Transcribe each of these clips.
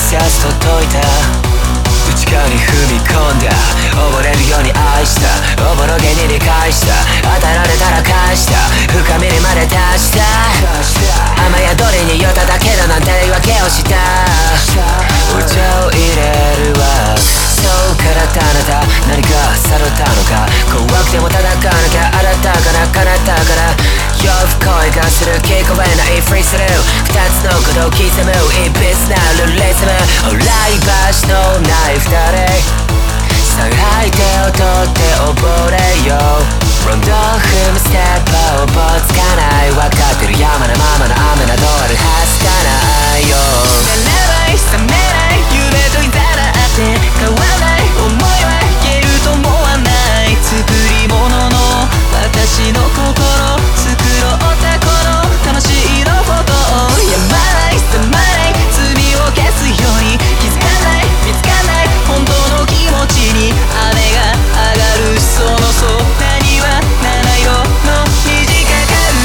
さすと解いた内側に踏み込んだ溺れるように愛したおぼろげに理解した与えられたら返した深みにまで達した雨宿りに寄っただけだなんて言い訳をしたお茶を入れるわそうからあなた何か悟ったのか怖くても戦わなきゃ新たかな叶ったから夜更恋がする聞こえないフリースルー二つのことを刻むいびつなルレズムほら居場所のない二人さあ相手を取って溺れようロンドン踏むステップをぼつかない分かってる山のままの雨などあるはずがないよならない覚めない夢といざらって変わらない思いは消えると思わない作り物の私の心作ろうたこの楽しいのことをやまない覚まない罪を消すように気づかない見つかない本当の気持ちに雨が上がるその空には七色の虹がかる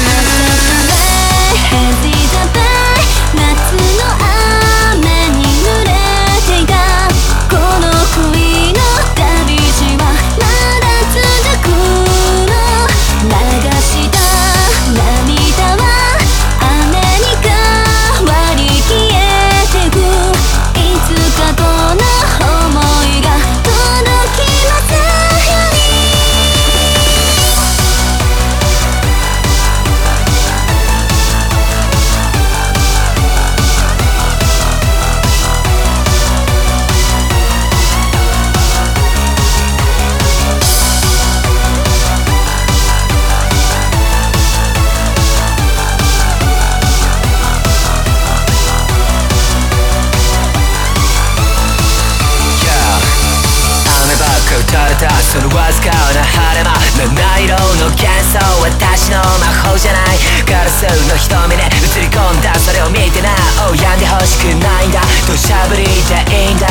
夏の雨に濡れていたこの恋の旅路はまだ続くの流した涙は雨に変わり消えてくいつかこの想いが届きますように打たれたそのわずかな晴れ間七色の幻想私の魔法じゃないガラスの瞳で映り込んだそれを見てなお病んでほしくないんだ土砂降りでいいんだ